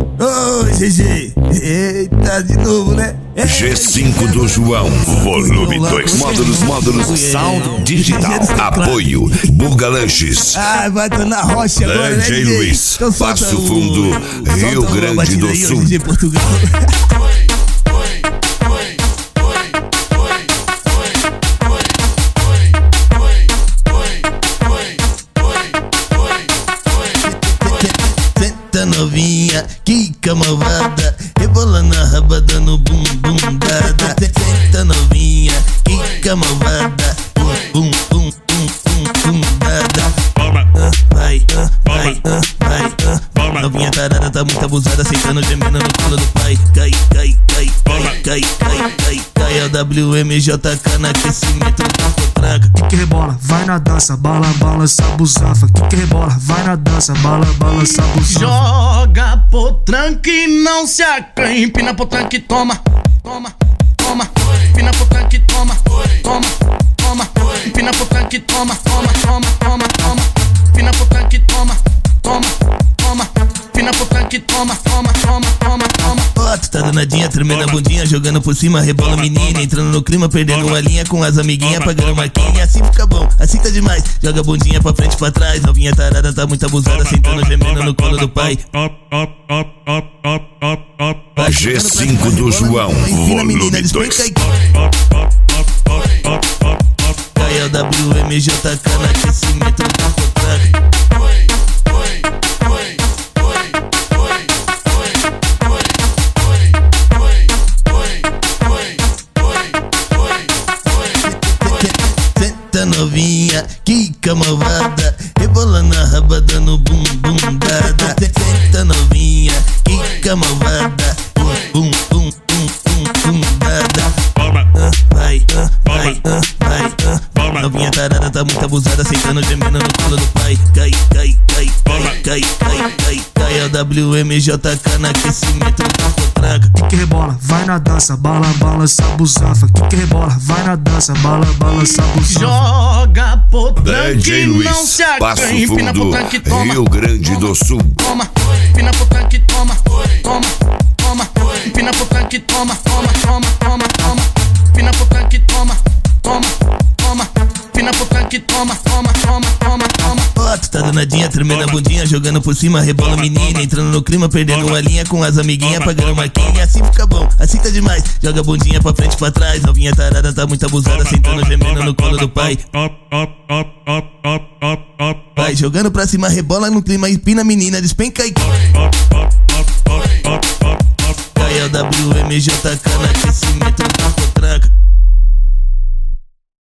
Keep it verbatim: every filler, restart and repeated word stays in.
Ô, G G. Eita, de novo, né? G cinco do João, volume dois. Módulos, módulos, sound digital. Apoio, Buga Lanches. Ah, vai tô na rocha agora, né, D J Luiz, então Passo Fundo, Rio Grande do Sul. D J Portugal. Novinha, que malvada, rebolando a raba dando bum bum dada. Senta novinha, que malvada, bum bum bum bum bum dada. Vai, vai, vai, novinha tarada tá muito abusada, sentando gemendo no colo do pai. Cai, cai, cai, cai, cai, cai, cai, cai. É o W M J K no aquecimento do tranca. Que que rebola, vai na dança, bala, balança, buzafa. Que que rebola, vai na dança, bala, balança, buzafa. Joga potranca e não se acanha. Empina potranca e toma, toma, toma. Empina potranca e toma, toma, toma. Empina potranca e toma, toma, toma, toma, toma. Empina potranca e toma, toma, toma. Empina potranca e toma, toma, toma, toma, toma. Ó, tu tá danadinha, tremendo a bundinha, jogando por cima, rebola menina, entrando no clima, perdendo uma linha com as amiguinhas, pagando marquinha. Assim fica bom, assim tá demais. Joga a bundinha pra frente e pra trás, novinha tarada tá muito abusada, sentando gemendo no colo do pai. G cinco do João, volume dois. Cai é o W M J K no aquecimento do tranca. Novinha, que malvada, rebolando a raba dando bum bum dada. Senta novinha, que malvada, bum bum bum bum bum dada. Vai, vai, vai, novinha tarada tá muito abusada, sentando gemendo no colo do pai. Cai, cai, cai, cai, cai, cai, cai, cai. É o W M J K no aquecimento do tranca. Que que rebola, vai na dança, bala, balança, buzafa. Que que rebola, vai na dança, bala, balança, buzafa. Joga potranca D J e não Luiz, se acanha. Passo Empina Fundo, potranca e toma, Rio Grande do Sul. toma. Empina potranca e toma, toma, toma. Empina potranca e toma, toma, toma, toma, toma. Empina potranca e toma, toma, toma. Empina potranca e toma, toma, toma, toma, toma. Ó, tu tá danadinha, tremendo a bundinha, jogando por cima, rebola menina, entrando no clima, perdendo uma linha com as amiguinhas, pagando marquinha. Assim fica bom, assim tá demais. Joga a bundinha pra frente e pra trás, novinha tarada tá muito abusada, sentando gemendo no colo do pai. Vai jogando pra cima, rebola no clima, empina a menina, despenca e cai é o W M J K no aquecimento.